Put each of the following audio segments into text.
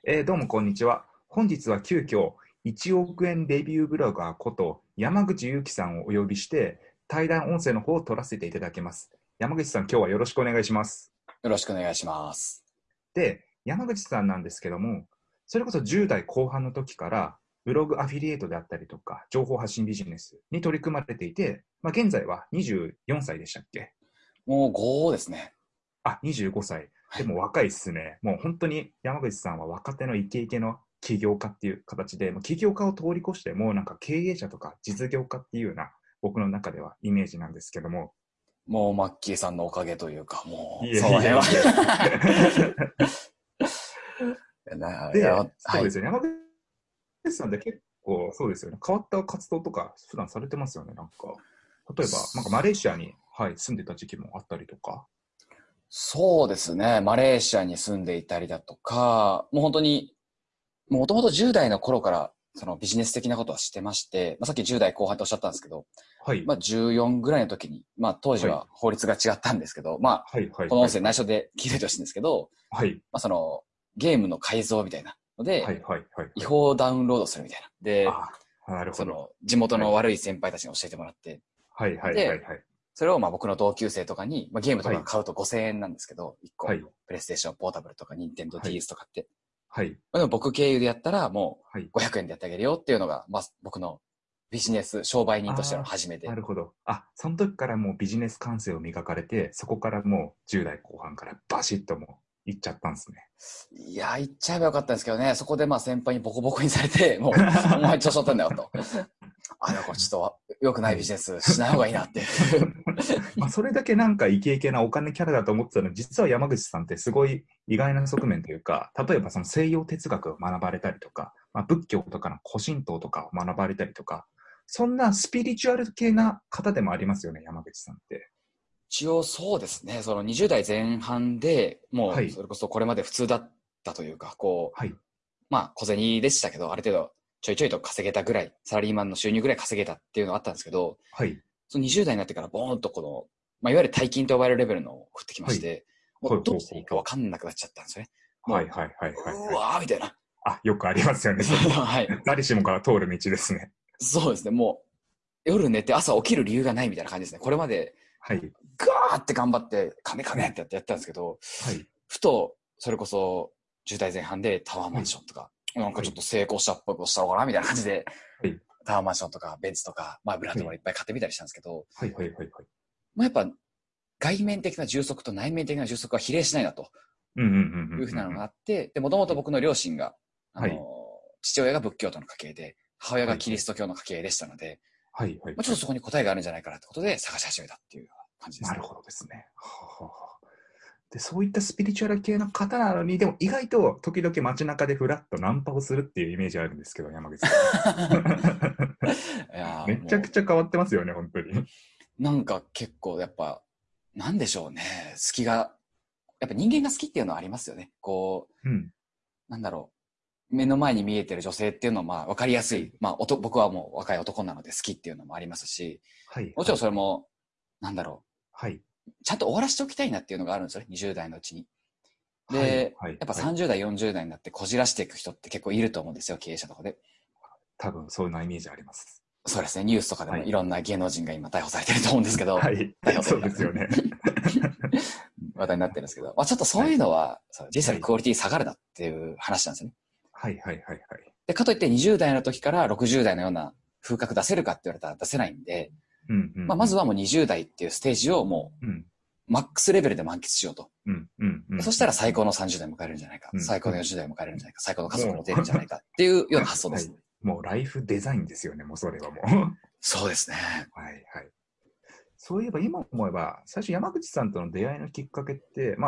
どうもこんにちは。本日は急遽1億円レビューブロガーこと山口祐樹さんをお呼びして対談音声の方を取らせていただきます。山口さん、今日はよろしくお願いします。 よろしくお願いします。 で、山口さんなんですけども、それこそ10代後半の時からブログアフィリエイトであったりとか情報発信ビジネスに取り組まれていて、現在は24歳でしたっけ？ もう5ですね。 あ、25歳。 はい。 でも若いっすね。もう本当に山口さんは若手のイケイケの起業家っていう形で、もう起業家を通り越して、もうなんか経営者とか実業家っていうような僕の中ではイメージなんですけども。 もうマッキーさんのおかげというか、もう、 いえその辺は。 いえいえ。 いや、 で、 はい。 そうですよね。山口さんって結構そうですよね。変わった活動とか普段されてますよね。なんか、例えば、なんかマレーシアに、はい、住んでた時期もあったりとか。 そうですね。マレーシアに住んでいたりだとか、もう本当に、もともと10代の頃から、そのビジネス的なことはしてまして、さっき10代後半とおっしゃったんですけど、 はい、 14ぐらいの時に、当時はい、 は法律が違ったんですけど、 はい、はい、はい、 この音声はい、 内緒で聞いてほしいんですけど、 はい、 その、ゲームの改造みたいなので、 はい、はい、はい、 違はい。 法ダウンロードするみたいな。で、 ああ、なるほど。 地元はい。 の悪い先輩たちに教えてもらって、 はい、はい、はい、 で、 はい。 それを僕の同級生とかに、ゲームとはい、 か買うと5000円なんですけど、1個。 はい、 プレイステーションポータブルとか、ニンテンドーはい、 DS とかって。 はい、 でも僕経由でやったら、もはい。 う500円でやってあげるよっていうのが、僕のビジネス、商売人としてのああ、な初めて。 るほど。あ、その時からもうビジネス感性を磨かれて、そこからもう10代後半からバシッともう行っちゃったんですね。 いやー、言っちゃえばよかったんですけどね、そこで先輩にボコボコにされて、もう、お前調子乗ったんだよと。これちょっと良くなはい。 いビジネスしない方がいいなっていう。 それだけなんかイケイケなお金キャラだと思ってたのに、実は山口さんってすごい意外な側面というか、例えばその西洋哲学を学ばれたりとか、仏教とかの古神道とかを学ばれたりとか、そんなスピリチュアル系な方でもありますよね、山口さんって。 一応そうですね、その20代前半でもう、 はい。 それこそこれまで普通だったというか、こはい。 う、小銭でしたけど、ある程度ちょいちょいと稼げたぐらい、サラリーマンの収入ぐらい稼げたっていうのがあったんですけど、 はい。 その20代になってからボーンとこの、いわゆる大金と呼ばれるレベルのを降ってきまはい。 して、もうほいどうしていいかほうほうほう。 わかんなくなっちゃったんですよね。もはいはいはいはいう、うはい。 わーみたいな。 あ、よくありますよね、それは。 はい。 誰しもが通る道ですね。 そうですね、もう、夜寝て朝起きる理由がないみたいな感じですね。これまで、 はい。 ガーって頑張って、カメカはい。 メってやったんですけど、 はい。 ふと、それこそ、10代前半でタワーマンはい。 ションとか、なんかはい。 ちょっと成功したっぽいことしたのかなみたいな感じで、 はい。 タワーマンションとかベンツとか、ブランはい。 ドもいっぱい買ってみたりしたんですけど、 はいはいはいはい。 やっぱ外面的な充足と内面的な充足は比例しないなとうんうんうんういうふうなのがんうんうん。 あって、で、もともはい。 と僕の両親が、あの、 はい。 父親が仏教徒の家系で、母親がはいはい。 キリスト教の家系でしたので、 はいはいはい。 ちょっとそこに答えがあるんじゃないかなってことで探し始めたっていう感じですね。 なるほどですね。はあはあはあ。で、そういったスピリチュアル系の方なのに、でも意外と時々街中でフラッとナンパをするっていうイメージあるんですけど、山口さん。 いやーめちゃくもちゃ変わってますよね、本当に。 う、なんか結構やっぱ、なんでしょうね。好きが、やっぱ人間が好きっていうのはありますよね。こう、 うん。 なんだろ目の前に見えてる女性っていうのは分かりやすはい。 い。僕はもう若い男なので好きっていうのもありますし、 はいもちろんはいはい。 それも、なんだろはい。 ちゃんと終わらせておきたいなっていうのがあるんですよね。20代のうちに。 はいで、やっぱはいはい。 30代、40代になってこじらしていく人って結構いると思うんですよ。経営者とかで。 多分そういうのイメージあります。 そうですね。ニュースとかではい。 もいろんな芸能人が今逮捕されてると思うんですけど、 はい。 逮捕というかそうですよね。 話題になってるんですけど、ちょっとそはい。 ういうのは、人生はい。 のクオリティ下がるなっていう話なんですよね。 はいはいはいはい。 で、かといって20代の時から60代のような風格出せるかって言われたら出せないんで、 うんうんうん。 まずはもう20代っていうステージをもうん。 う、マックスレベルで満喫しようと。 うんうんうんそしたらうんうん。 最高の30代迎えれるんじゃないか。 うん最高の40代迎えれるんじゃないか。最高の家族ももう出るんじゃないかっていうような発想ではい。 す。 もうライフデザインですよね、もうそれはもう。 そうですね。 はいはい。そういえば今思えば、最初山口さんとの出会いのきっかけって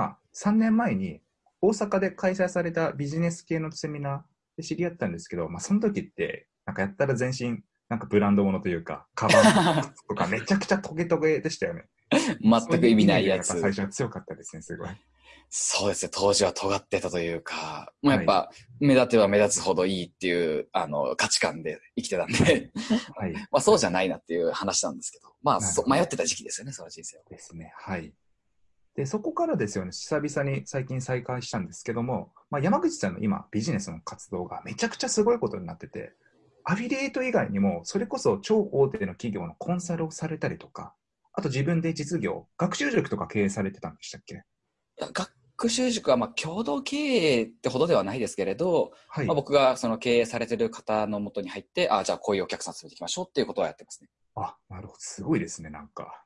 、3年前に大阪で開催されたビジネス系のセミナーで知り合ったんですけど、その時って、なんかやったら全身、なんかブランド物というか、カバンとか靴とかめちゃくちゃトゲトゲでしたよね。そう全く意味ないうイメージがいやつ。 やっぱ最初は強かったですね、すごい。 そうですね。当時は尖ってたというか、もうやはい。 っぱ目立てば目立つほどいいっていう、価値観で生きてたんではい。 そうはい。 じゃないなっていう話なんですけど、 なるほど。 迷ってた時期ですよね、その人生は。 ですね。はい。 で、そこからですよね、久々に最近再開したんですけども、まあ、山口さんの今、ビジネスの活動がめちゃくちゃすごいことになってて、アフィリエイト以外にも、それこそ超大手の企業のコンサルをされたりとか、あと自分で実業、学習塾とか経営されてたんでしたっけ？ いや、学習塾はまあ共同経営ってほどではないですけれど、まあ、 はい。 僕がその経営されてる方のもとに入って、じゃあこういうお客さん連れてきましょうっていうことをやってますね。 あ、なるほど。すごいですね、なんか。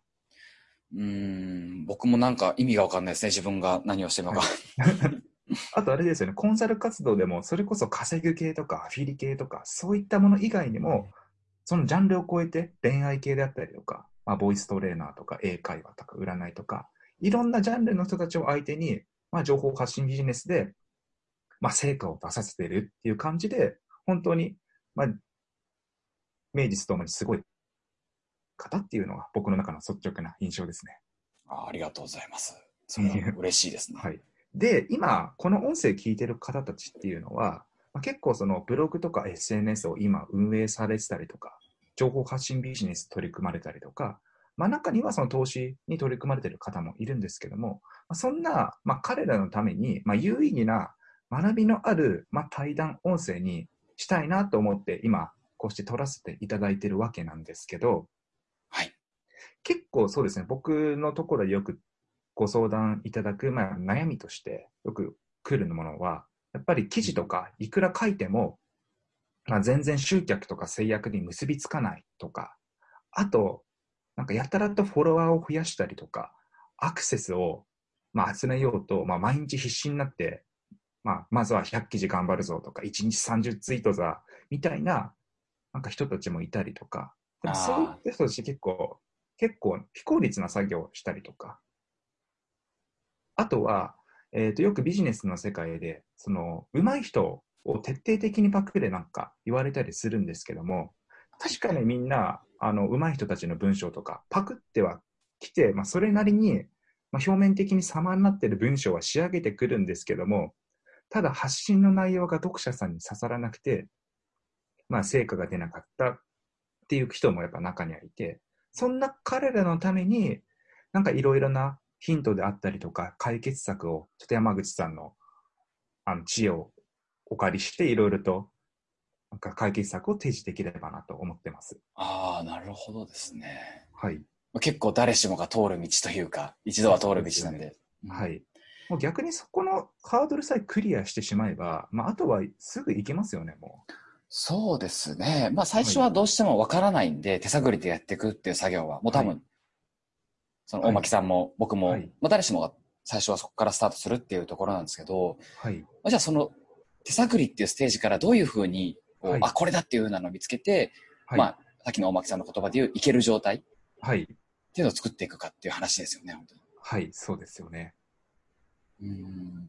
僕もなんか意味がわかんないですね。自分が何をしてるのか。 はい。あとあれですよね、コンサル活動でも、それこそ稼ぐ系とか、アフィリ系とか、そういったもの以外にも、そのジャンルを超えて、恋愛系であったりとか、まあ、ボイストレーナーとか、英会話とか、占いとか、いろんなジャンルの人たちを相手に、まあ、情報発信ビジネスで、まあ、成果を出させているっていう感じで、本当に、まあ、名実ともにすごい方っていうのが僕の中の率直な印象ですね。 ありがとうございます。それは嬉しいですね。 はい。で、今、この音声聞いてる方たちっていうのは、まあ、結構そのブログとか SNS を今運営されてたりとか、情報発信ビジネス取り組まれたりとか、まあ、中にはその投資に取り組まれている方もいるんですけども、まあ、そんな、まあ、彼らのために、まあ、有意義な学びのある、まあ、対談音声にしたいなと思って今、こうして撮らせていただいているわけなんですけど、 はい。 結構そうですね、僕のところでよくご相談いただく、まあ、悩みとしてよく来るものは、やっぱり記事とかいくら書いても、まあ、全然集客とか制約に結びつかないとか、あと、なんかやたらとフォロワーを増やしたりとか、アクセスを、まあ、集めようと、まあ、毎日必死になって、まあ、まずは100記事頑張るぞとか、1日30ツイートだみたいな、なんか人たちもいたりとか、でもそういっあた人たち結構非効率な作業をしたりとか、あとは、よくビジネスの世界で、その、上手い人を徹底的にパクれなんか言われたりするんですけども、 はい。 確かにみんな、上手い人たちの文章とか、パクってはきて、まあ、それなりに、まあ、表面的に様になっている文章は仕上げてくるんですけども、ただ発信の内容が読者さんに刺さらなくて、まあ、成果が出なかったっていう人もやっぱ中にはいて、そんな彼らのために、なんかいろいろなヒントであったりとか、解決策を、ちょっと山口さんの知恵をお借りして、いろいろとなんか解決策を提示できればなと思ってます。 なるほどですね。 はい。 結構誰しもが通る道というか、一度まあ、 は通るそうですよね。 道なんで。 はい。もう逆にそこのハードルさえクリアしてしまえば、まあ、あとはすぐ行けますよね、もそうですね。まあう。はい。 最初はどうしてもわからないんで、手探りでやっていくっていう作業は、もう多はい。 分、その大はい。 巻さんも僕も、 はい。 まあ誰しもが最初はそこからスタートするっていうところなんですけど、 はい。 じゃあその手探りっていうステージからどういうふうに、 はい。 これだっていうふうなのを見つけて、 はい。 まあ、さっきの大巻さんの言葉で言う、いける状態っはい。 ていうのを作っていくかっていう話ですよね、本当に。 はい。そうですよね。 うん。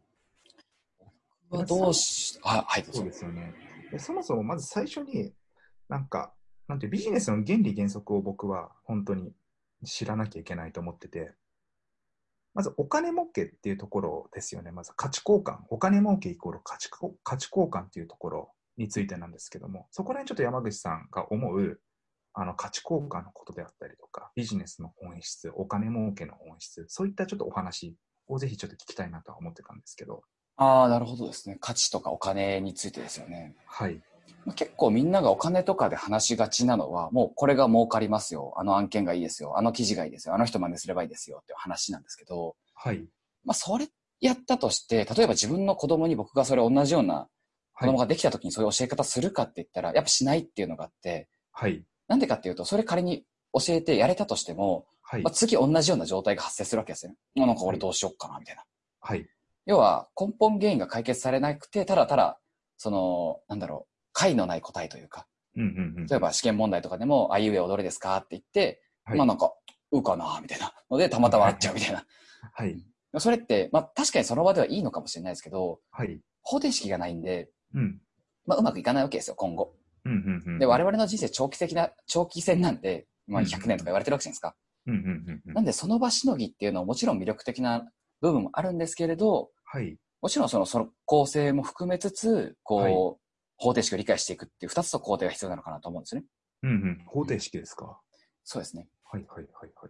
で、 はどうし、はい、どうぞ。 そうですよね。で、そもそもまず最初に、なんか、なんていうビジネスの原理原則を僕は本当に知らなきゃいけないと思ってて、まずお金儲けっていうところですよね。まず価値交換。お金儲けイコール価値交換っていうところについてなんですけども、そこら辺ちょっと山口さんが思う価値交換のことであったりとか、ビジネスの本質、お金儲けの本質、そういったちょっとお話をぜひちょっと聞きたいなとは思ってたんですけど。 なるほどですね。価値とかお金についてですよね。 はい。 結構みんながお金とかで話しがちなのは、もうこれが儲かりますよ。あの案件がいいですよ。あの記事がいいですよ。あの人真似すればいいですよっていう話なんですけど、 はい。 まあそれやったとして、例えば自分の子供に僕がそれ同じような子はい。 供ができた時にそういう教え方するかって言ったら、やっぱしないっていうのがあって、 はい。 なんでかっていうと、それ仮に教えてやれたとしても、 はい。 まあ、次同じような状態が発生するわけですよね。なんかはい。 俺どうしよっかな、みたいな。 はい。 要は根本原因が解決されなくて、ただただ、その、なんだろう、解のない答えというか、 うんうんうんうん。 例えば試験問題とかでも、あいうえおどれですかって言って、 はい。 まあなんか、うかな、みたいなので、たまはい。 たま合っはい。 ちゃうみたいな。 はい。 それって、まあ確かにその場ではいいのかもしれないですけど、 はい。 方程式がないんで、 うん。 まあうまくいかないわけですよ、今後。 うんうんうんで、 うん。 我々の人生長期戦なんで、まあうんうん 100年とか言われてるわけじゃないですか。 うんうんうんうん。 なんでその場しのぎっていうのはもちろん魅力的な部分もあるんですけれど、 はい。 もちろんその構成も含めつつ、 はい。 こう、方程式を理解していくっていう二つの工程が必要なのかなと思うんですね。 うんうん。方うん、 程式ですか？ そうですね。 はいはいはいはい。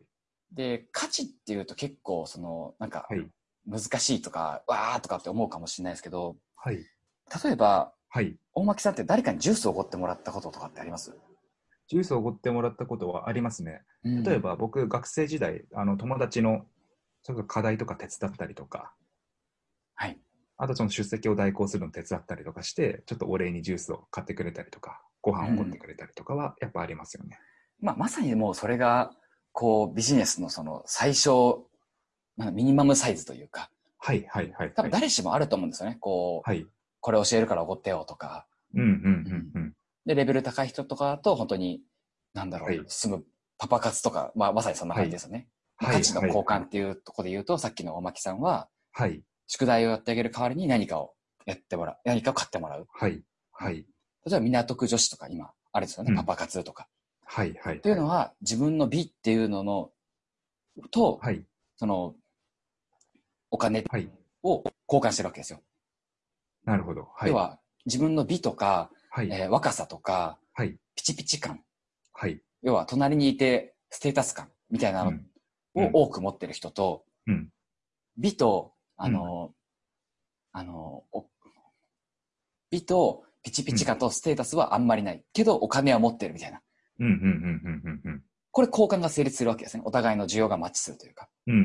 で、価値っていうと結構、なんか、 はい。 難しいとか、わーとかって思うかもしれないですけど、 はい。 例えば、 はい。 大巻さんって誰かにジュースをおごってもらったこととかってあります？ ジュースをおごってもらったことはありますね。 うん。 例えば僕、学生時代、友達のちょっと課題とか手伝ったりとか、 はい。 あとその出席を代行するの手伝ったりとかして、ちょっとお礼にジュースを買ってくれたりとか、ご飯をおごってうん。 くれたりとかはやっぱありますよね。 まあ、まさにもうそれが、こう、ビジネスの最小、ミニマムサイズというか、 はい、はい、はい、 多分はい。 誰しもあると思うんですよね。こう、 はい。 これ教えるからおごってよとか。 うん、うん、 うん。 うん、うん。 で、レベル高い人とかだと、本当に、なんだろう、 はい、 住むパパ活とか、まあ、まさにそんなはい、 感じですよね。まあ、 はい、 価値のはい、はい。 交換っていうところで言うと、さっきのおまきさんは、 はい、 宿題をやってあげる代わりに何かをやってもらう。何かを買ってもらう。 はい、 うん。 はい。 例えば、港区女子とか今、あれですよね、パうん。 パ活とか。 はい、はい、はい。 というのは、自分の美っていうのの、と、 はい、 その、お金はい。 を交換してるわけですよ。 なるほど。はい、 要は、自分の美とか、 はい、 若さとか、 はい、 ピチピチ感。 はい。 要は、隣にいて、ステータス感みたいなのうん、うん、 を多く持ってる人と、 うん、 美と、 うん、 あの、お美とピチピうん、 チ感とステータスはあんまりない。けど、お金は持ってるみたいな。 うん、うん、うん、うん、うん。 これ交換が成立するわけですね。お互いの需要がマッチするというか。 うん、うん、うん、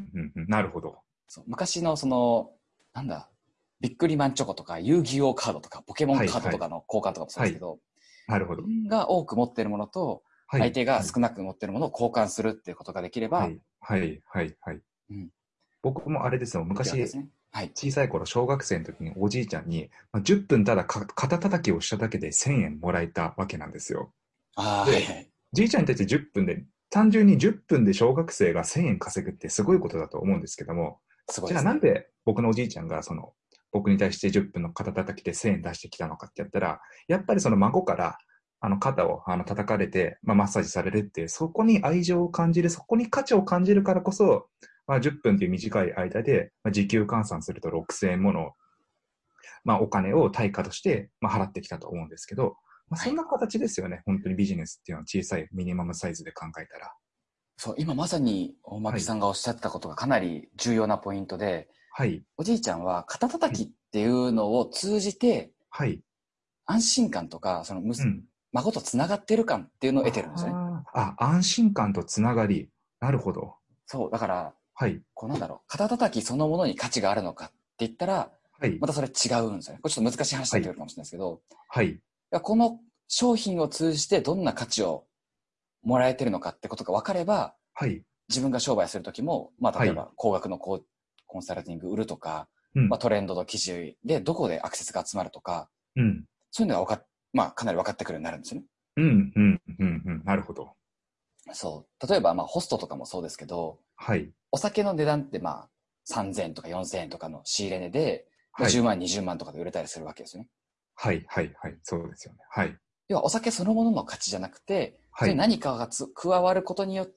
うん、うん。なるほど。 そう昔のなんだ、ビックリマンチョコとか、遊戯王カードとか、ポケモンはい、 カードとはい、 かの交換とかもそうではい。 すけど、 なるほど。 自分が多く持ってるものと、 はい、 相手がはい、 少なく持ってるものを交換するっていうことができれば、 はい、はい、はい、はい。 うん、 僕もあれですよ、昔、 いいってわけですね。はい。 小さい頃、小学生の時におじいちゃんに、10分ただ肩叩きをしただけで1000円もらえたわけなんですよ。 ああ、はいで、 はい。 じいちゃんに対して10分で、単純に10分で小学生が1000円稼ぐってすごいことだと思うんですけども、じゃあすごいですね。 なんで僕のおじいちゃんが僕に対して10分の肩叩きで1000円出してきたのかってやったら、やっぱりその孫から肩を叩かれて、マッサージされるって、そこに愛情を感じる、そこに価値を感じるからこそ、10分という短い間で、時給換算すると6000円もの、お金を対価として、払ってきたと思うんですけど、 はい。 そんな形ですよね。本当にビジネスっていうのは小さいミニマムサイズで考えたら。 そう、今まさに大はい。 巻さんがおっしゃったことがかなり重要なポイントで、 はい。 おじいちゃんは肩はい。 叩きっていうのを通じてはい。 安心感とか、 うん。 孫とつながってる感っていうのを得てるんですよね。 安心感とつながり。なるほど。 そう、だから、 はい。 こうなんだろう、肩叩きそのものに価値があるのかって言ったら、 はい。 またそれ違うんですよね。これちょっと難しい話にはい。 なってくるかもしれないですけど、 はい。 この商品を通じてどんな価値をもらえてるのかってことが分かれば、 はい。 自分が商売するときも、まあ、 はい。 例えば高額のコンサルティング売るとか、 うん。 まあ、トレンドの記事でどこでアクセスが集まるとか、 うん。 そういうのがまあ、かなり分かってくるようになるんですよね。 うん。うん。うん。うん。なるほど。 そう。例えば、まあ、ホストとかもそうですけど、 はい。 お酒の値段ってまあ、3000円とか4000円とかの仕入れ値で、まあ、10 はい。 万、20万とかで売れたりするわけですよね。 はい。はい。はい。そうですよね。はい。 要はお酒そのものの価値じゃなくて、それにはい。 何かが加わることによって、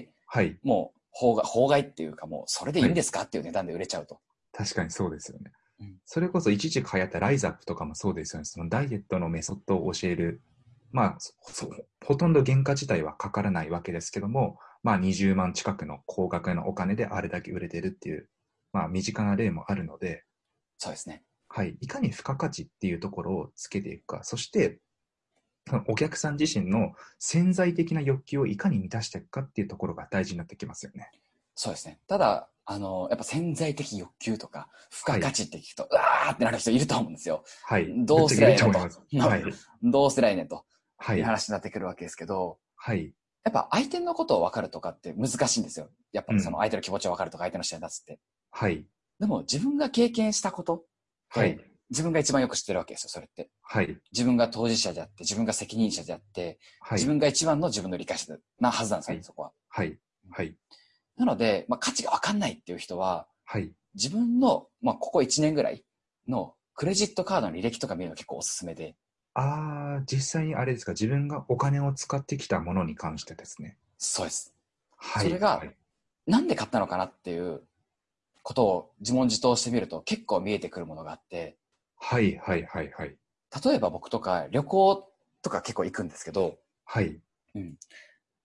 はい。 もう法外っていうかもうそれでいはい。 いんですかっていう値段で売れちゃうと。 確かにそうですよね。 うん、 それこそ一時期流行ったライザップとかもそうですよね。そのダイエットのメソッドを教える。ほとんど原価自体はかからないわけですけども、20万近くの高額のお金であれだけ売れてるっていう、身近な例もあるので、 そうですね。 はい。いかに付加価値っていうところをつけていくか。そして、お客さん自身の潜在的な欲求をいかに満たしていくかっていうところが大事になってきますよね。 そうですね。ただ、やっぱ潜在的欲求とか、付加はい。 価値って聞くと、うわーってなる人いると思うんですよ。 はい。ぶっどうすちゃけいりゃええのと。 ると思います。はい。 どうすりゃええねんというはい。 話になってくるわけですけど、 はい。 やっぱ相手のことを分かるとかって難しいんですよ。やっぱりそのうん。 相手の気持ちを分かるとか相手の視点に立つって。 はい。 でも自分が経験したことっはい。 て自分が一番よく知ってるわけですよ、それって。 はい。 自分が当事者であって、自分が責任者であって、 はい。 自分が一番の自分の理解者なはずなんですよね、 はい。 そこは。 はい。はい。 なので、まあ、価値が分かんないっていう人は、 はい。 自分の、まあ、ここ1年ぐらいのクレジットカードの履歴とか見るの結構おすすめで、 実際にあれですか、自分がお金を使ってきたものに関してですね。 そうです。 はい。 それが、 はい。 なんで買ったのかなっていうことを自問自答してみると結構見えてくるものがあって、 はい。はい。はい。はい。 例えば僕とか旅行とか結構行くんですけど、 はい。 うん。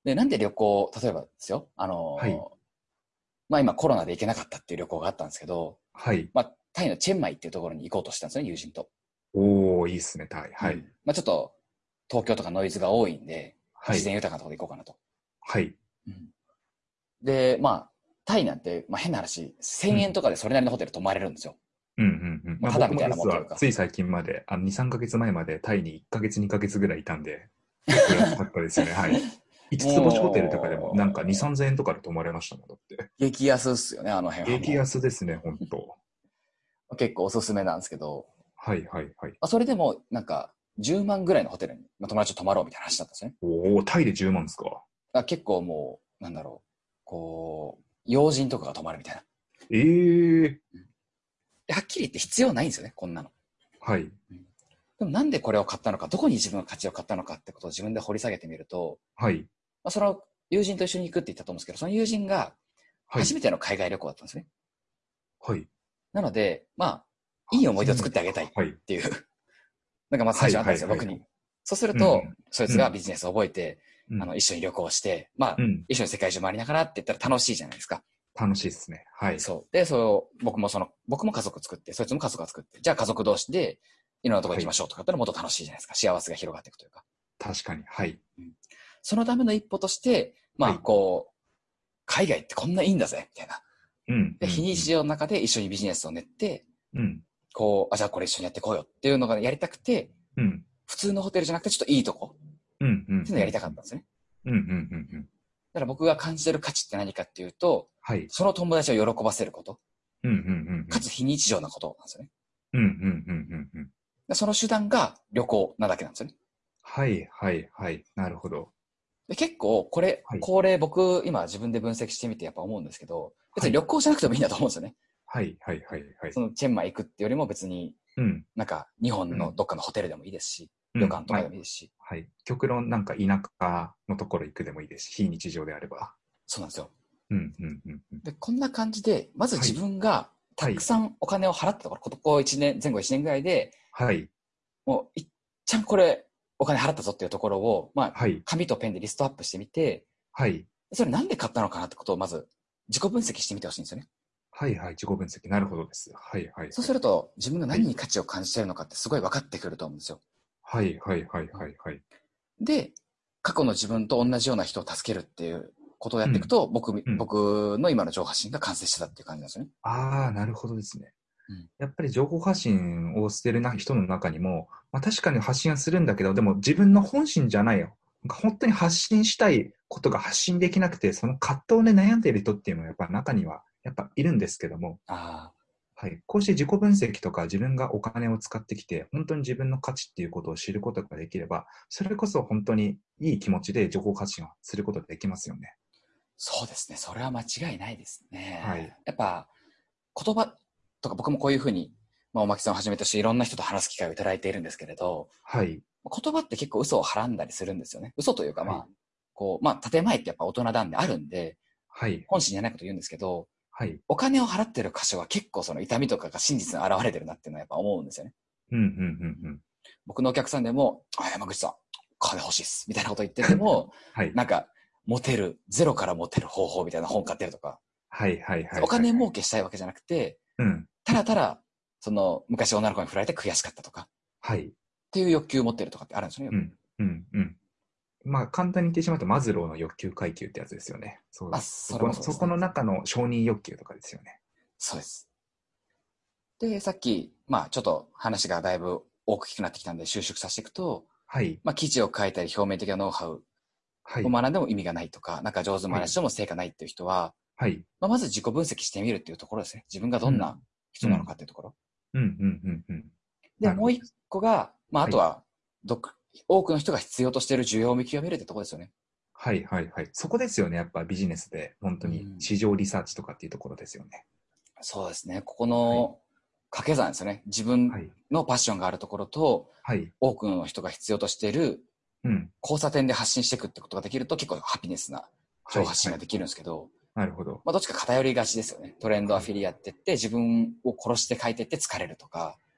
で、なんで旅行、例えばですよ、 はい。 まあ今コロナで行けなかったっていう旅行があったんですけど、 はい。 まあタイのチェンマイっていうところに行こうとしたんですね、友人と。 おー、いいっすね、タイ。はい。 うん。まあちょっと東京とかノイズが多いんで、まあ、 はい。 自然豊かなところで行こうかなと。 はい。 うん。で、まあタイなんて、まあ変な話、1000円うん。 とかでそれなりのホテル泊まれるんですよ。 うんうんうん。まあ僕まあただみたいなもも実はんというか。 つい最近まで、2、3ヶ月前までタイに1ヶ月、2ヶ月ぐらいいたんで、結構安かったですよね。はい。5つ星ホテルとかでもなんか2、 も 3000円とかで泊まれましたもん、だって。 う、激安っすよね、あの辺は激も安ですね、ほんと。 う。結構おすすめなんですけど、 はいはいはい。 まあ、それでもなんか10万ぐらいのホテルに、まあ、友達と泊まろうみたいな話だったんですよね。 おー、タイで10万ですか？ だから結構もう、なんだろう、こう、要人とかが泊まるみたいな。 ええー。 で、はっきり言って必要ないんですよね、こんなの。 はい。 うん。でもなんでこれを買ったのか、どこに自分の価値を買ったのかってことを自分で掘り下げてみると、 はい。 まあ、その友人と一緒に行くって言ったと思うんですけど、その友人がはい。 初めての海外旅行だったんですね。 はい。 なので、まあ、いい思い出を初めてか。 作ってあげたいっはい。 ていうなんかまず最はいは初あったんですよ、 いはいはい。 僕に。そうすると、 うんそいうん。うん。 つがビジネスを覚えて、 うん。 一緒に旅行して、まあ、 うん。 一緒に世界中回りながらって言ったら楽しいじゃないですか。 楽しいですね。はい。 そう。で、僕も家族作って、そいつも家族が作って、じゃあ家族同士で、いろんなとこ行はい。 きましょうとかってのもっと楽しいじゃないですか。幸せが広がっていくというか。 確かに。はい。 うん。そのための一歩として、まあ、 はい。 こう、海外ってこんないいんだぜ、みたいな。 うんうで、非んうん。 日常の中で一緒にビジネスを練って、 うん。 こう、あ、じゃあこれ一緒にやっていこうよっていうのがやりたくて、 うん。 普通のホテルじゃなくてちょっといいとこうんうんっていうのをやりうんたかったんですね。 うん。うんうんうんうん。 だから僕が感じてる価値って何かっていうと、 はい。 その友達を喜ばせること、 うんうんうんうん。 かつ非日常なことなんですよね。 うんうんうんうんうん。 でその手段が旅行なだけなんですよね。 はいはいはい。なるほど。 で結構、 はい。 これ僕今自分で分析してみてやっぱ思うんですけど、別はい。 に旅行じゃなくてもいいんだと思うんですよね。 はいはいはいはい。 そのチェンマイ行くってよりも別にうん。 なんか日本のうん。 どっかのホテルでもいいですし、 うん。 旅館とかでもいいですし、 はい。極論なんか田舎のところ行くでもいいですし、非日常であれば。 そうなんですよ。 うんうんうんうん。 で、こんな感じで、まず自はい。 分がたはい。 くさんお金を払ったところ、ここ1年、前後1年ぐらいで、 はい。 もういっちゃんこれお金払ったぞっていうところを、まあ、 はい。 紙とペンでリストアップしてみて、 はい。 それなんで買ったのかなってことをまず自己分析してみてほしいんですよね。 はいはい。自己分析。なるほどです。はいはいそうはい。 すると自分がはい。 何に価値を感じているのかってすごい分かってくると思うんですよ。 はいはいはいはいはい。 で、過去の自分と同じような人を助けるっていうことをやうん。 っていくと、 うん。 僕の今の上半身が完成してたっていう感じなんですよね。 ああ、なるほどですね。 うん。 やっぱり情報発信をしてる人の中にも、まあ、確かに発信はするんだけど、でも自分の本心じゃないよ。なんか本当に発信したいことが発信できなくて、その葛藤で悩んでいる人っていうのはやっぱ中にはやっぱいるんですけども、 ああ、 はい、こうして自己分析とか自分がお金を使ってきて、本当に自分の価値っていうことを知ることができれば、それこそ本当にいい気持ちで情報発信をすることができますよね。 そうですね。それは間違いないですはい。 ね。やっぱ言葉とか僕もこういうふうに、まあ、おまきさんをはじめとしていろんな人と話す機会をいただいているんですけれど、 はい。 言葉って結構嘘をはらんだりするんですよね。嘘というかはい。 まあ、こう、まあ、建前ってやっぱ大人なんであるんで、 はい。 本心じゃないこと言うんですけど、 はい。 お金を払ってる箇所は結構その痛みとかが真実に現れてるなっていうのはやっぱ思うんですよね。 うん、うん、うん、うん。 僕のお客さんでも、あ、山口さん、金欲しいっす。みたいなこと言ってても、 はい。 なんか、ゼロからモテる方法みたいな本買ってるとか、 はい、はい、はい、 おはい。はい。 金儲けしたいわけじゃなくて、 うん。 ただただ、昔女の子に振られて悔しかったとか、っはい。 ていう欲求を持ってるとかってあるんですよね、よく。 うん、うん、うん。まあ、簡単に言ってしまうと、マズローの欲求階級ってやつですよね。 あ、それもそうですね。 そこの中の承認欲求とかですよね。 そうです。で、さっき、まあ、ちょっと話がだいぶ大きくなってきたんで収縮させていくと、 はい。 まあ、記事を書いたり表面的なノウハウはい。 を学んでも意味がないとか、なんか上手にはい。 学んでも成果ないっていう人は、 はい。 まあ、まず自己分析してみるっていうところですね。自分がどうん。 んな人なのうん。 かっていうところ。 うん。うん。うん。うん。 で、もう一なるほどです。 個が、まあ、あはい。 とは、多くの人が必要としている需要を見極めるってところですよね。 はい。はい。はい。そこですよね。やっぱビジネスで、本当にうん。 市場リサーチとかっていうところですよね。 そうですね。ここはい。 の掛け算ですよね。自分はい。 のパッションがあるところと、 はい。 多くの人が必要としているうん。 交差点で発信していくってことができると結構ハピネスなはい。はい。 情報発信ができるんですけど、 なるほど。 まあどっちか偏りがちですよね。トレンドアはい。 フィリやってって自分を殺して書いてって疲れるとか、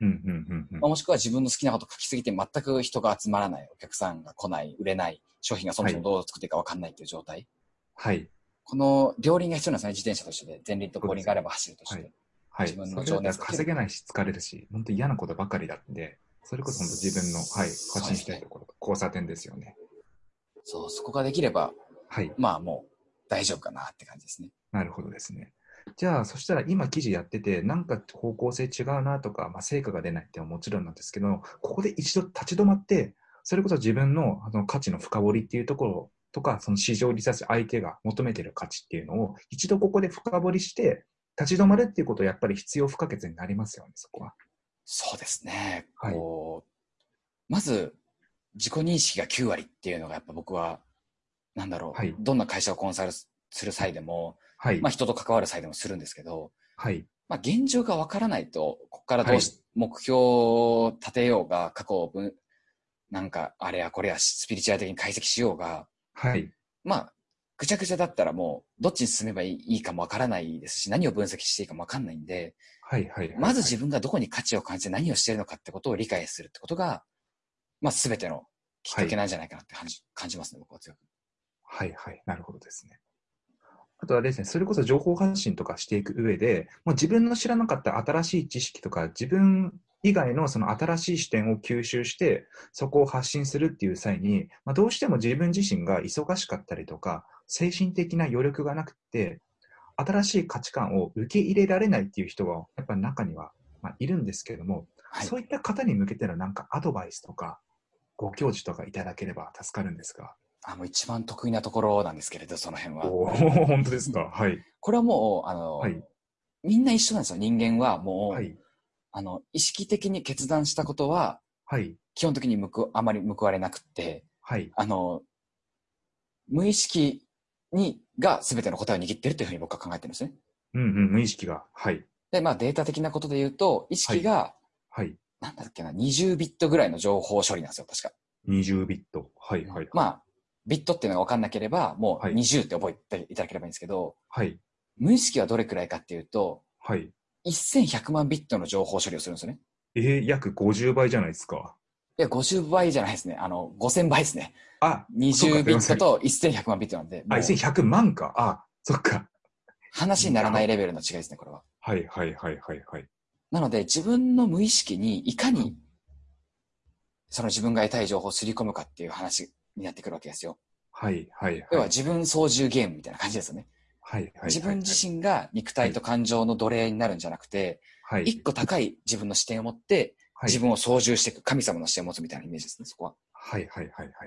まあ、もしくは自分の好きなこと書きすぎて全く人が集まらない、お客さんが来ない、売れない、商品がそもそもどう作っていいか分かんないっていう状態。 はい。 この両輪が必要なんですね、自転車としてで。前輪と後輪があれば走るとして。 はい。はい。 自分のそれだったら情熱が稼げないし疲れるし、本当に嫌なことばかりだんで、それこそ本当自分の、はい、発信したいところ、交差点ですよね。 そう、そこができれば、 はい。 まあもう大丈夫かなって感じですね。 なるほどですね。じゃあ、そしたら今記事やってて、なんか方向性違うなとか、まあ、成果が出ないっていうのはもちろんなんですけど、ここで一度立ち止まって、それこそ自分の価値の深掘りっていうところとか、その市場リサーチ、相手が求めている価値っていうのを、一度ここで深掘りして、立ち止まるっていうことはやっぱり必要不可欠になりますよね、そこは。 そうですね。 はい。 こう、まず自己認識が9割っていうのがやっぱ僕は、なんだろう、 はい。 どんな会社をコンサルする際でも、 はい。 まあ人と関わる際でもするんですけど、 はい。 まあ現状がわからないと、ここからはい。 目標を立てようが、過去をなんかあれやこれやスピリチュアル的に解析しようが、 はい。 まあ、ぐちゃぐちゃだったらもう、どっちに進めばいいかもわからないですし、何を分析していいかもわかんないんで、 はい。はい。はい。 まず自分がどこに価値を感じて何をしているのかってことを理解するってことが、まあ全てのきっかけなんじゃないかなって感じますね、僕は強く。 はい。はい。なるほどですね。あとはですね、それこそ情報発信とかしていく上で、もう自分の知らなかった新しい知識とか、自分以外のその新しい視点を吸収して、そこを発信するっていう際に、まあ、どうしても自分自身が忙しかったりとか、精神的な余力がなくて、新しい価値観を受け入れられないっていう人が、やっぱり中には、まあ、いるんですけれども、 はい。 そういった方に向けてのなんかアドバイスとか、ご教授とかいただければ助かるんですが。 もう一番得意なところなんですけれど、その辺は。 おお、本当ですか。はい。 これはもはい。 みんな一緒なんですよ。人間はもう、 はい。 意識的に決断したことは、 はい。 基本的にあまり報われなくって、 はい。 無意識が全ての答えを握っているというふうに僕は考えてるんですね。 うんうん、無意識が。はい。 で、まあデータ的なことで言うと、意はい。 識が、 はい。 なんだっけな、20ビットぐらいの情報処理なんですよ、確か。 20ビット。はいはいはい。 まあ、ビットっていうのが分かんなければ、もうはい。 20って覚えていただければいいんですけど、 はい。 無意識はどれくらいかっていうと、 はい。 1100万ビットの情報処理をするんですよね。 約50倍じゃないですか。 いや、50倍じゃないですね。5000倍ですね。 あ、そうか、 20 すいません。 ビットと1100万ビットなんで、 あ、 もう 1100万か。あ、そっか。 話にならないや、 レベルの違いですね、これは。 はいはいはいはいはい。 なので、自分の無意識にいかにその自分が得たい情報をすり込むかっていう話になってくるわけですよ。 はいはい要はい。 は自分操縦ゲームみたいな感じですよね。 はいはい自分はいはい。 自身が肉はい。 体と感情の奴隷になるんじゃなくて、 はい。 一個高い自分の視点を持って、 はい。 自分を操縦していく神様の視点を持つみたいなイメージですね、そこは。 はいはいはいはい。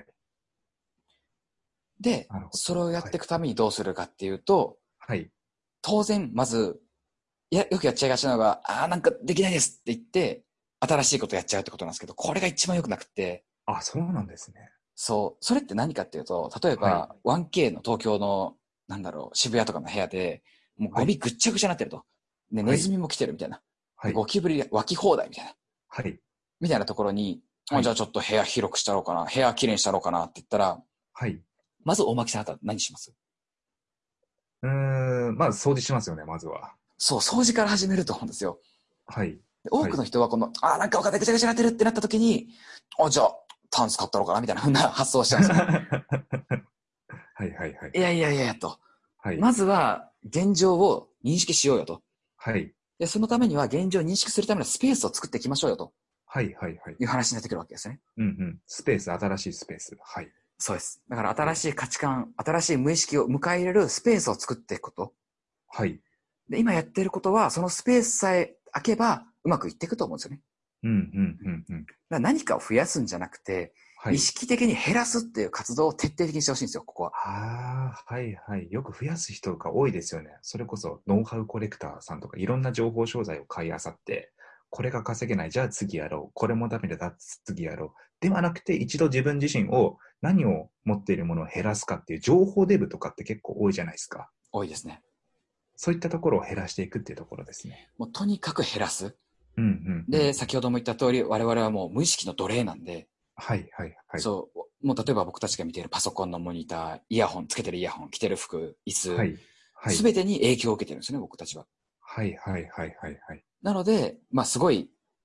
で、 なるほど。 それをやっはい。 ていくためにどうするかっていうと、 はい。 当然、まず、よくやっちゃいがちなのが、なんかできないですって言って、新しいことやっちゃうってことなんですけど、これが一番良くなくて、 あ、そうなんですね。 そう、それって何かっていうと、例えはい。 ば 1K の東京の、なんだろう、渋谷とかの部屋で、もうゴミはい。 ぐっちゃぐちゃになってると。で、 はい。 ネズミも来てるみたいな。で、 はい。 ゴキブリ湧き放題みたいな。 はい。 みたいなところに、じゃはい。 あちょっと部屋広くしたろうかな、部屋きれいにしたろうかなって言ったら、 はい。 まず大巻さんあなた何します？ まず掃除しますよね、まずは。 そう、掃除から始めると思うんですよ。 はい。 で多はい。 くの人はこの、なんかわかんない、ぐちゃぐちゃになってるってなった時に、じゃあ、タンス買ったろうかなみたいな風な発想をしちゃうんですよね。 はいはいはいはい。 いやいやいやいやと。 はい。 まずは、現状を認識しようよと。 はい。 で、そのためには現状を認識するためのスペースを作っていきましょうよとはいはいはい。 いう話になってくるわけですね。 うんうん。スペース、新しいスペース。はい。 そうです。だからはい。 新しい価値観、新しい無意識を迎え入れるスペースを作っていくこと。 はい。 で、今やっていることは、そのスペースさえ開けばうまくいっていくと思うんですよね。 うんうんうんうん。 だから何かを増やすんじゃなくて、意はい。 識的に減らすっていう活動を徹底的にしてほしいんですよ、ここは。 ああ、はいはい。よく増やす人が多いですよね。それこそ、ノウハウコレクターさんとか、いろんな情報商材を買い漁って、これが稼げない、じゃあ次やろう。これもダメだ、次やろう。ではなくて、一度自分自身を、何を持っているものを減らすかっていう情報デブとかって結構多いじゃないですか。 多いですね。 そういったところを減らしていくっていうところですね。 もうとにかく減らす。 うんうんうん。 で、先ほども言った通り、我々はもう無意識の奴隷なんで、 はいはいはい。 そう、もう例えば僕たちが見ているパソコンのモニター、イヤホン、つけてるイヤホン、着てる服、椅子、 はいはい。 すべてに影響を受けてるんですよね、僕たちは。 はいはいはいはいはい。 なので、まあすごい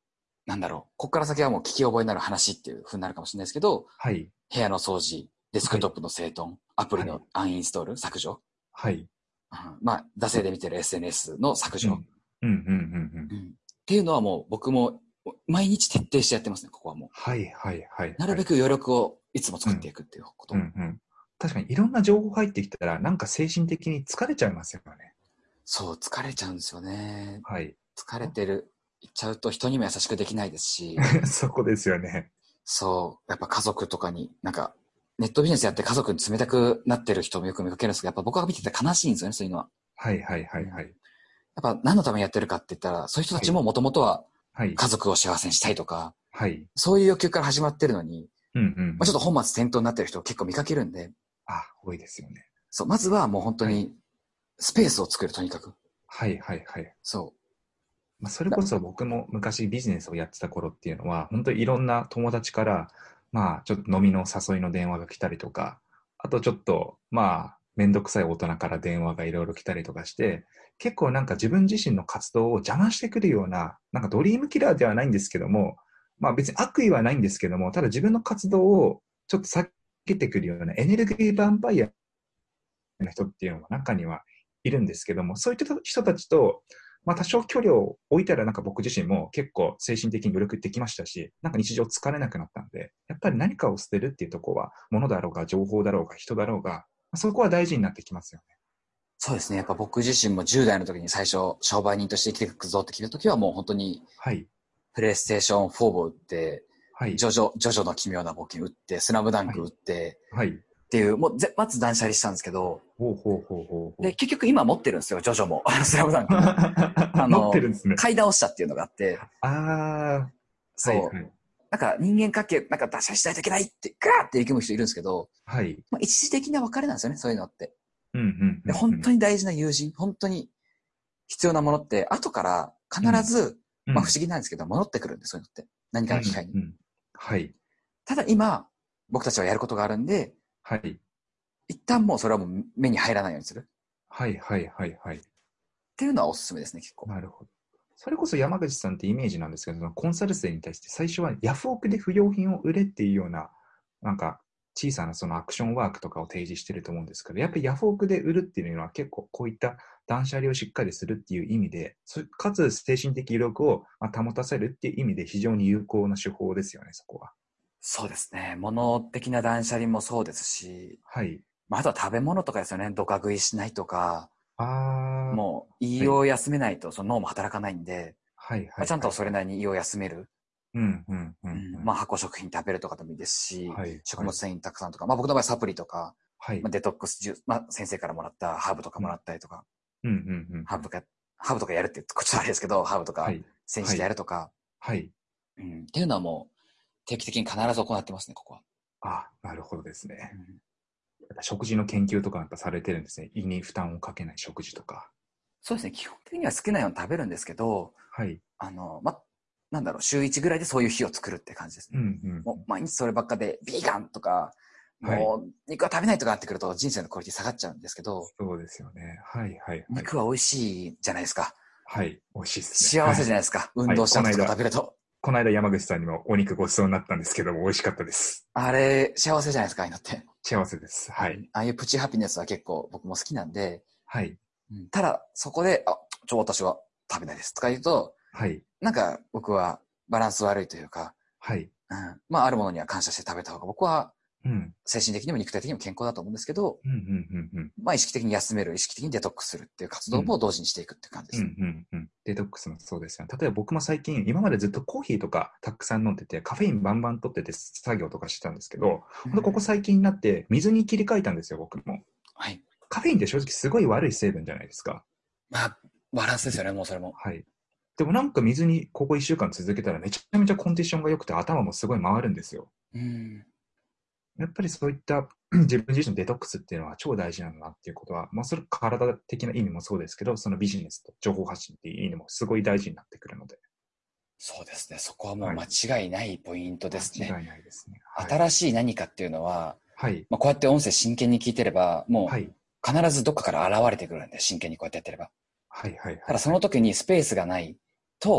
なんだろう、ここから先はもう聞き覚えになる話っていう風になるかもしれないですけど、 はい。 部屋の掃除、デスクトップの整頓、アプリはい。 のアンインストール、削除、 はい。 まあ、惰性で見てる SNS の削除、 うん。うん、うん、うん、うん。 っていうのはもう僕も毎日徹底してやってますね、ここはもはい、はい、はい、 う。なるはい。 べく余力をいつもうん、 作っていくっていうこうん、 と。 うん。確かにいろんな情報入ってきたら、なんか精神的に疲れちゃいますよね。 そう、疲れちゃうんですよね。 はい。 疲れてる、いっちゃうと人にも優しくできないですし、 そこですよね。 そう、やっぱ家族とかに、なんか、ネットビジネスやって家族に冷たくなってる人もよく見かけるんですけど、やっぱ僕が見てて悲しいんですよね、そういうのは。 はい、はい、はい、 うん、やはい。 っぱ何のためにやってるかって言ったら、そういう人たはい、 ちももともとははい、 家族を幸せにしたいとか、 はい。 そういう欲求から始まってるのに、 うん、うん、うまあ、ちょっとん。 本末転倒になってる人を結構見かけるんで、 あ、多いですよね。 そう、まずはもう本当はい、 にスペースを作る、とにかく。 はい、はい、はい。 そまあ、それう。 こそ僕も昔ビジネスをやってた頃っていうのは、本当にいろんな友達から、まあ、ちょっと飲みの誘いの電話が来たりとか、あとちょっと、まあ、めんどくさい大人から電話がいろいろ来たりとかして、結構なんか自分自身の活動を邪魔してくるような、なんかドリームキラーではないんですけども、まあ別に悪意はないんですけども、ただ自分の活動をちょっと避けてくるようなエネルギーヴァンパイアな人っていうのも中にはいるんですけども、そういった人たちと、まあ多少距離を置いたらなんか僕自身も結構精神的に余力できましたし、なんか日常疲れなくなったんで、やっぱり何かを捨てるっていうところは、物だろうが情報だろうが人だろうが、そこは大事になってきますよね。 そうですね。やっぱ僕自身も10代の時に最初、商売人として生きていくぞって決めた時はもう本当に、 はい。 プレイステーション4を打って、 はい。 ジョジョの奇妙な冒険打って、スラムダンはい。 ク打って、 はい。 っていう、もうまず断捨離したんですけど、 ほうほうほうほうほで、 う。 結局今持ってるんですよ、ジョジョも、スラムダンクも。 持ってるんですね。 買い直したっていうのがあって、 ああ、はいそう。 はい。 なんか人間関係、なんか断捨離しないといけないって、ガーって力む人いるんですけど、 はい。 まあ、一時的な別れなんですよね、そういうのって。 うんうんうで、 んうん。 本当に大事な友人、本当に必要なものって、後から必うん。 ず、まあ不うん。 思議なんですけど、戻ってくるんで、そういうのって。何うかの機会に。 んうん。はい。 ただ今、僕たちはやることがあるんで、 はい。 一旦もうそれはもう目に入らないようにする。っはいはいはいはい。 ていうのはおすすめですね、結構。 なるほど。それこそ山口さんってイメージなんですけど、そのコンサル生に対して最初はヤフオクで不用品を売れっていうような、なんか小さなそのアクションワークとかを提示してると思うんですけど、やっぱりヤフオクで売るっていうのは結構こういった断捨離をしっかりするっていう意味で、かつ精神的余力を保たせるっていう意味で非常に有効な手法ですよね、そこは。 そうですね。物的な断捨離もそうですし、 はい。 まあ、あとは食べ物とかですよね。ドカ食いしないとか、 ああ、 もう胃はい。 を休めないとその脳も働かないんで、 はいまあ、ちゃんとはいはいはい。 それなりに胃を休める。 うんうんううん、 んうん。 まあ発酵食品食べるとかでもいいですし、 はいはい。 食物繊維たくさんとか、まあ僕の場合サプリとか、 はい。 まあ、デトックスジュース、まあ先生からもらったハーブとかもらうんったりとか、 うんうんうんうん。 ハーブとか、ハーブとかやるって言うとちょっとあれですけど、ハーブとかはい。 煎じてやはい。 るとか、 はい。 うん、っていうのはもう定期的に必ず行ってますね、ここは。 あ、なるほどですね。 うん、 やっぱ食事の研究とかやっぱされてるんですね。胃に負担をかけない食事とか。 そうですね、基本的には好きなように食べるんですけど、 はい。 ま、なんだろう、週1ぐらいでそういう日を作るって感じですね。 うんうんうん。 もう毎日そればっかで、ビーガンとか、 はい。 もう肉は食べないとかなってくると人生のクオリティ下がっちゃうんですけど、 そうですよね。はいはいはい。 肉は美味しいじゃないですか。 はい。美味しいですね。 幸はい。 せじゃないですか。運はい。 動した後とか食べると。 この間山口さんにもお肉ごちそうになったんですけども、美味しかったです。 あれ、幸せじゃないですか、ああいうのって。 幸せです。はい。 うん、ああいうプチハピネスは結構僕も好きなんで、 はい。 うん、ただそこで、私は食べないですとか言うと、 はい。 なんか僕はバランス悪いというか、 はい。 うん、まああるものには感謝して食べた方が僕はうん。 精神的にも肉体的にも健康だと思うんですけど、 うんうんうんうん。 まあ意識的に休める、意識的にデトックスするっていう活動うん。 も同時にしていくっていう感じでうんうすね。 んうん。デトックスもそうですよね。例えば僕も最近、今までずっとコーヒーとかたくさん飲んでて、カフェインバンバン取ってて作業とかしてたんですけど、 うん、 本当ここ最近になって水に切り替えたんですよ、僕も。 はい。 カフェインって正直すごい悪い成分じゃないですか。 まあ、バランスですよね、もうそれも。 はい。でもなんか水にここ1週間続けたらめちゃめちゃコンディションが良くて頭もすごい回るんですよ。 うん。 やっぱりそういった自分自身のデトックスっていうのは超大事なんだなっていうことは、まあそれ体的な意味もそうですけど、そのビジネスと情報発信っていう意味でもすごい大事になってくるので。 そうですね。そこはもう間はい。 違いないポイントですね。 間違いないですね。はい。 新しい何かっていうのは、 はい。 まあ、こうやって音声真剣に聞いてれば、もはい。 う必ずどっかから現れてくるんで、真剣にこうやってやってれば。 はい。はい。はい。 ただそはい。 の時にスペースがないと、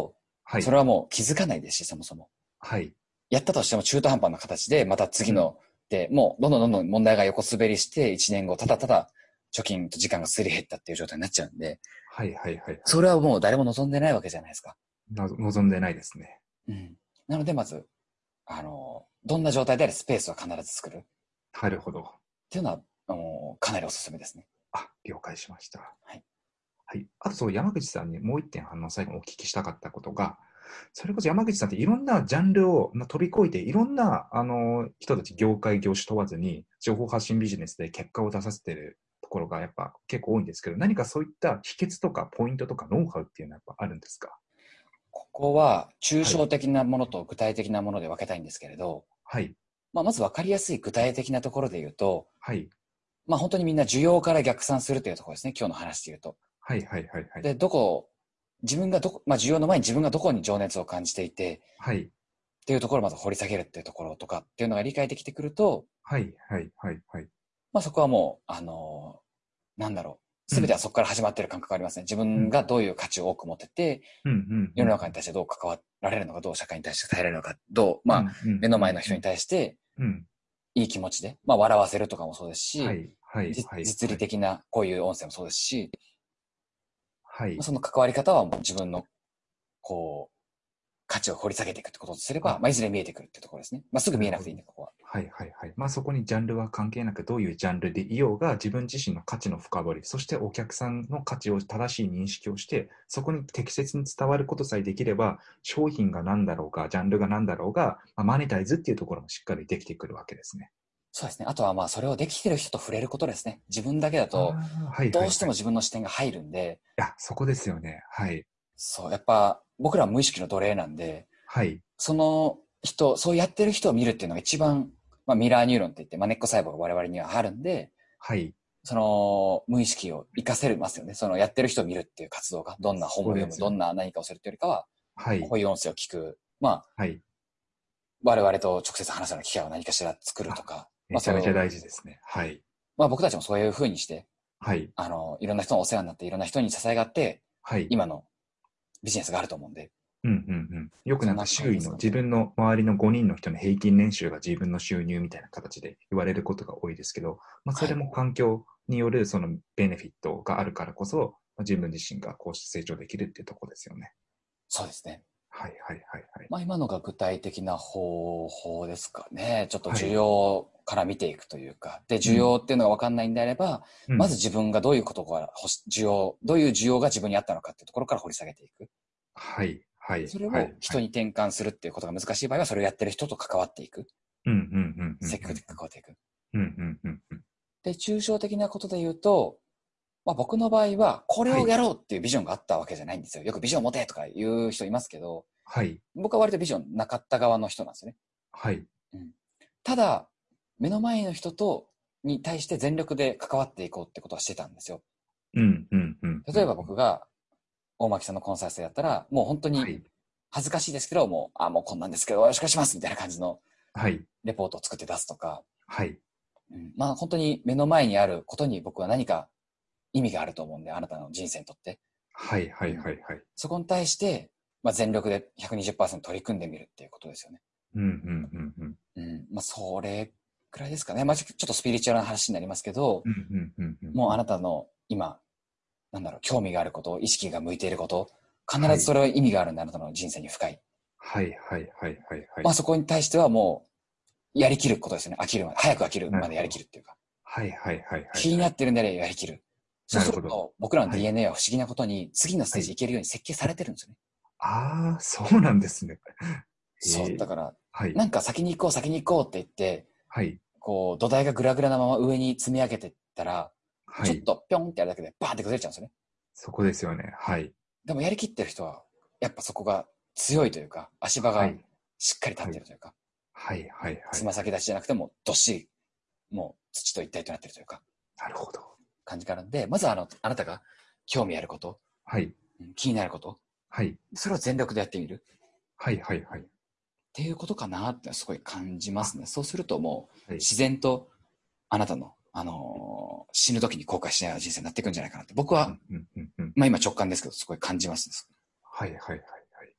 はい。 それはもう気づかないですし、そもそも。 はい。 やったとしても中途半端な形で、また次うん。 の、で、もうどんどんどんどん問題が横滑りして、1年後、ただただ貯金と時間がすり減ったっていう状態になっちゃうんで、 はいはいはいはい。 それはもう誰も望んでないわけじゃないですか。 望んでないですね。 うん。なので、まず、どんな状態であれスペースは必ず作るっなるほど。 ていうのは、かなりおすすめですね。 あ、了解しました。 はい。 はい。あと、そう、山口さんにもう一点、最後にお聞きしたかったことが、それこそ山口さんっていろんなジャンルを飛び越えて、いろんな、人たち、業界、業種問わずに、情報発信ビジネスで結果を出させてるところがやっぱ結構多いんですけど、何かそういった秘訣とかポイントとかノウハウっていうのはやっぱあるんですか？ ここは、抽はい。 象的なものと具体的なもので分けたいんですけれど、 はい。 まあ、まず分かりやすい具体的なところで言うと、 はい。 まあ、本当にみんな需要から逆算するというところですね。今日の話で言うと。 はい。はい。はい。はい。 で、自分がまあ、需要の前に自分がどこに情熱を感じていて、 はい。 っていうところをまず掘り下げるっていうところとかっていうのが理解できてくると、 はい。はい。はい。はい。 まあ、そこはもう、なんだろう。すべてうん。 はそこから始まっている感覚がありますね。自うん。 分がどういう価値を多く持ってて、 うん。うん。う世のん。 中に対してどう関わられるのか、どう社会に対して耐えられるのか、どう、まあ、 うん。うん。 目のうん。 前の人に対してうん。 いい気持ちで、まあ、笑わせるとかもそうですし、 はい。はい。はい。 実利はい。 的なこういう音声もそうですし、 はい。 その関わり方はもう自分の、こう、価値を掘り下げていくってこととすれば、 あ、 まあ、いずれ見えてくるってところですね。まあ、すぐなるほど。 見えなくていいんで、ここは。 はいはいはい。まあそこにジャンルは関係なくどういうジャンルでいようが自分自身の価値の深掘り、そしてお客さんの価値を正しい認識をして、そこに適切に伝わることさえできれば、商品が何だろうが、ジャンルが何だろうが、まあ、マネタイズっていうところもしっかりできてくるわけですね。 そうですね。あとはまあ、それをできてる人と触れることですね。自分だけだあと、 あ、はいはいはい。いどうしても自分の視点が入るんで、 や、そこですよね。はい。 そう、やっぱ、僕らは無意識の奴隷なんで、 はい。 その人、そうやってる人を見るっていうのが一番、まあ、ミラーニューロンって言って、まあ、根っこ細胞が我々にはあるんで、 はい。 その無意識を活かせますよね。そのやってる人を見るっていう活動が、どんな本を読む、 そうですよね。 どんな何かをするっていうよりかは、 はい。 こういう音声を聞く、まあ、 はい。 我々と直接話すような機会を何かしら作るとあ、 か、まあそう、 めちゃめちゃ大事ですね。はい。 まあ僕たちもそういう風にして、 はい。 いろんな人のお世話になって、いろんな人に支えがあって、 はい。 今のビジネスがあると思うんで、 うんうんうん。よくなんかそんな感じ周囲のですかね。 自分の周りの5人の人の平均年収が自分の収入みたいな形で言われることが多いですけど、まあ、そはい。 れも環境によるそのベネフィットがあるからこそ、まあ自分自身がこうして成長できるっていうところですよね。 そうですね。 はいはいはいはい。 まあ今のが具体的な方法ですかね。ちょっと需はい。 要から見ていくというか。で、需うん。 要っていうのが分かんないんであれば、 うん。 まず自分がどういうことがどういう需要が自分にあったのかっていうところから掘り下げていく。 はいはいそれはいはい。 を人に転換するっていうことが難しい場合は、それをやってる人と関わっていく。 うんうんうんうん積極的に関わっていく。 うんうんうんうん。 で、抽象的なことで言うと、まあ僕の場合は、これはい。 をやろうっていうビジョンがあったわけじゃないんですよ。よくビジョンを持てとか言う人いますけど、 はい。 僕は割とビジョンなかった側の人なんですよね。 はい。 うん。ただ、目の前の人に対して全力で関わっていこうってことはしてたんですよ。 うんうんうんう例えばんうん。 僕が大巻さんのコンサートやったら、もう本当にはい。 恥ずかしいですけど、もうこんなんですけど、よろしくお願いしますみたいな感じのはい。 レポートを作って出すとか、 はい。 うん、まあ本当に目の前にあることに僕は何か意味があると思うんで、あなたの人生にとって。 はいはうん、 いはいはい。 そこに対して、まあ、全力で120%取り組んでみるっていうことですよね。 うんうんうんうん。 うん。まあ、それくらいですかね。まあ、ちょっとスピリチュアルな話になりますけど、 うんうんうんうんうん。 もうあなたの今、なんだろう、興味があること、意識が向いていること、必はい。 ずそれは意味があるんで、あなたの人生に深い。 はいはいはいはいはい。 まあ、そこに対してはもう、やりきることですよね。飽きるまで、早く飽きるまでやりきなるほど。 るっていうか。 はいはいはいはい気にはい。 なってるんであればやりきる。そうなるほど。 すると、僕らのはい。 DNA は不思議なことに、次のスはい。 テージ行けるように設計されてるんですよね。 ああ、そうなんですね。 そう。 へえ。 だから、 はい。 なんか先に行こう、先に行こうって言って、 はい。 こう、土台がグラグラなまま上に積み上げていったら、ちょっはい。 とピョンってやるだけでバーンって崩れちゃうんですよね。 そこですよね。はい。 でもやりきってる人は、やっぱそこが強いというか、足場がはい。 しっかり立っはい。 てるというか、 はいはいはいはい。 つま先立ちじゃなくてもどっしり、もう土と一体となってるというか、 なるほど。 感じがあるんで、まずあなたが興味あること、 はい。 気になること、 はい。 それを全力でやってみるはいはいはい。 っていうことかなってすごい感じまあ、 すね。そうするともうはい。 自然とあなたの、死ぬ時に後悔しないような人生になっていくんじゃないかなって。僕は、 うんうんうんうん。 まあ今直感ですけど、すごい感じますね。 はいはいはいはい。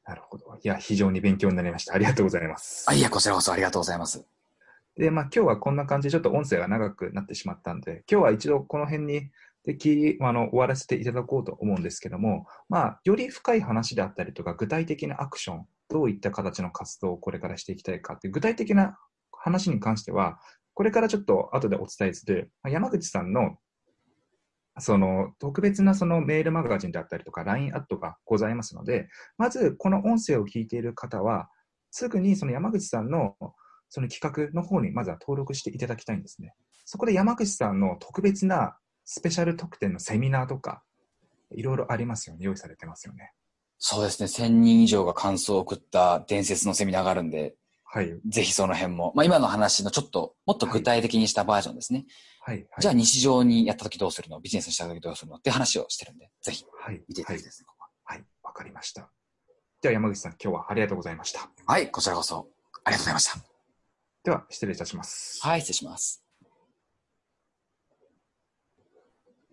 なるほど。いや、非常に勉強になりました。ありがとうございます。 あ、いや、こちらこそありがとうございます。 で、まあ今日はこんな感じでちょっと音声が長くなってしまったんで、今日は一度この辺に終わらせていただこうと思うんですけども、まあ、より深い話であったりとか、具体的なアクション、どういった形の活動をこれからしていきたいかっていう具体的な話に関しては、これからちょっと後でお伝えする、山口さんのその特別なそのメールマガジンであったりとか LINE アットがございますので、まずこの音声を聞いている方は、すぐにその山口さんのその企画の方にまずは登録していただきたいんですね。そこで山口さんの特別なスペシャル特典のセミナーとか、いろいろありますよね。用意されてますよね。 そうですね。1000人以上が感想を送った伝説のセミナーがあるんで、 はい。 ぜひその辺も、まあ今の話のちょっと、もっと具体的にしたバージョンですね。 はい。はい。 じゃあ日常にやった時どうするの、ビジネスにした時どうするのって話をしてるんで、ぜひはい。 見ていただきたいですね、ここは。 はい。わかりました。では山口さん、今日はありがとうございました。 はい、こちらこそありがとうございました。 では、失礼いたします。 はい、失礼します。